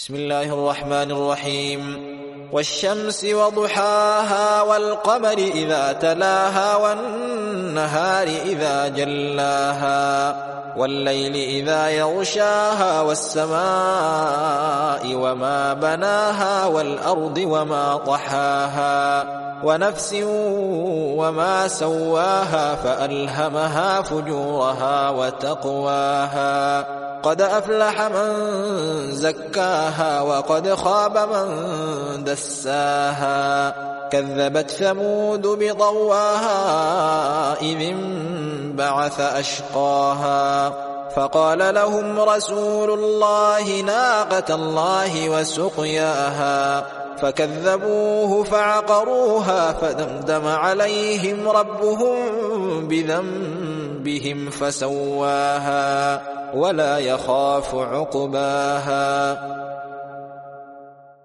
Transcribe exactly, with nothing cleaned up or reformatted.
بسم الله الرحمن الرحيم والشمس وضحاها والقمر إذا تلاها والنهار إذا جلاها والليل إذا يغشاها والسماء وما بناها والأرض وما طحاها ونفس وما سواها فألهمها فجورها وتقواها قد أفلح من زكاها وقد خاب من دساها كذبت ثمود بطواها إذ انبعث أشقاها فقال لهم رسول الله ناقة الله وسقياها فكذبوه فعقروها فدمدم عليهم ربهم بذنبهم فسواها ولا يخاف عقباها